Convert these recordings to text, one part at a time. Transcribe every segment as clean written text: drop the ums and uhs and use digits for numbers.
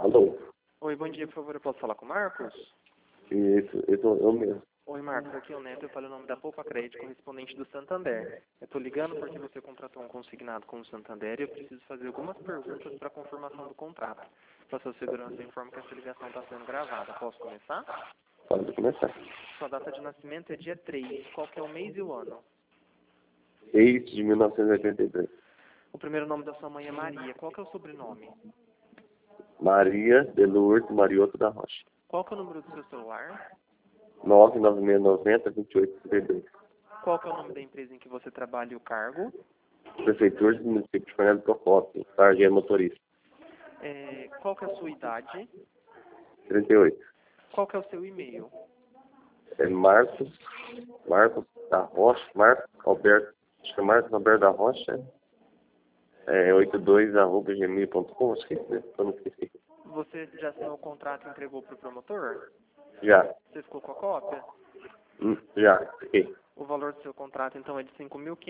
Alô? Oi, bom dia, por favor, eu posso falar com o Marcos? Isso, eu mesmo. Oi, Marcos, aqui é o Neto, eu falo o nome da Poupa Crédito, correspondente do Santander. Eu estou ligando porque você contratou um consignado com o Santander e eu preciso fazer algumas perguntas para a confirmação do contrato. Para sua segurança, eu informo que essa ligação está sendo gravada. Posso começar? Pode começar. Sua data de nascimento é dia 3. Qual que é o mês e o ano? 6 de 1982. O primeiro nome da sua mãe é Maria. Qual que é o sobrenome? Maria de Lourdes Marioto da Rocha. Qual que é o número do seu celular? 99690-2832. Qual que é o nome da empresa em que você trabalha e o cargo? Prefeitura do município de Fernando Procópio, sargento motorista. Qual que é a sua idade? 38. Qual que é o seu e-mail? É Marcos da Rocha, Marcos Alberto da Rocha, 82@gmail.com, acho que é isso, né? Eu não esqueci. Você já assinou o contrato e entregou para o promotor? Já. Você ficou com a cópia? Já, fiquei. O valor do seu contrato, então, é de R$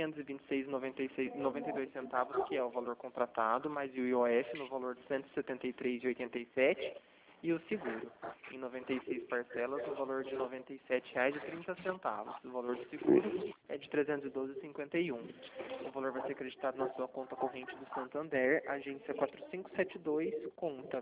5.526,92 que é o valor contratado, mais o IOF no valor de R$ 173,87 e o seguro, em 96 parcelas, no valor de R$ 97,30. O valor do seguro é de R$ 312,51. O valor vai ser acreditado na sua conta corrente do Santander, agência 4572, conta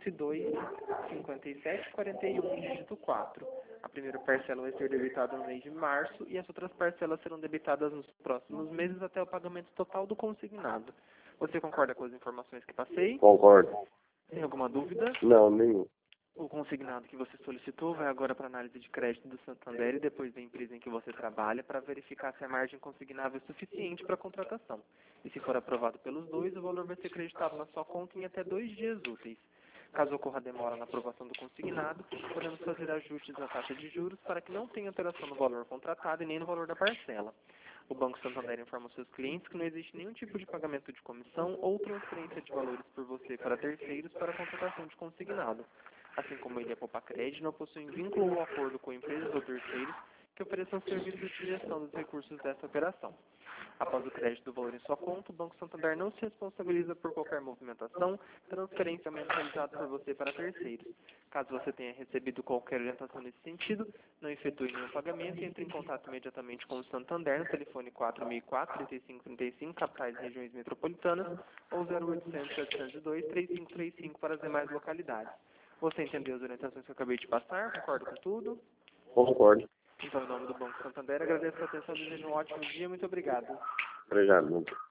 102,5741, dígito 4. A primeira parcela vai ser debitada no mês de março e as outras parcelas serão debitadas nos próximos meses até o pagamento total do consignado. Você concorda com as informações que passei? Concordo. Tem alguma dúvida? Não, nenhum. O consignado que você solicitou vai agora para análise de crédito do Santander e depois da empresa em que você trabalha para verificar se a margem consignável é suficiente para a contratação. E se for aprovado pelos dois, o valor vai ser acreditado na sua conta em até 2 dias úteis. Caso ocorra demora na aprovação do consignado, podemos fazer ajustes na taxa de juros para que não tenha alteração no valor contratado e nem no valor da parcela. O Banco Santander informa aos seus clientes que não existe nenhum tipo de pagamento de comissão ou transferência de valores por você para terceiros para a contratação de consignado. Assim como ele e a Poupa Crédito não possuem vínculo ou acordo com empresas ou terceiros que ofereçam serviços de gestão dos recursos dessa operação. Após o crédito do valor em sua conta, o Banco Santander não se responsabiliza por qualquer movimentação, transferência ou realizada por você para terceiros. Caso você tenha recebido qualquer orientação nesse sentido, não efetue nenhum pagamento e entre em contato imediatamente com o Santander no telefone 4004-3535, capitais e regiões metropolitanas, ou 0800-702-3535 para as demais localidades. Você entendeu as orientações que eu acabei de passar? Concorda com tudo? Concordo. Então, em nome do Banco Santander, agradeço a atenção e desejo um ótimo dia. Muito obrigado. Obrigado.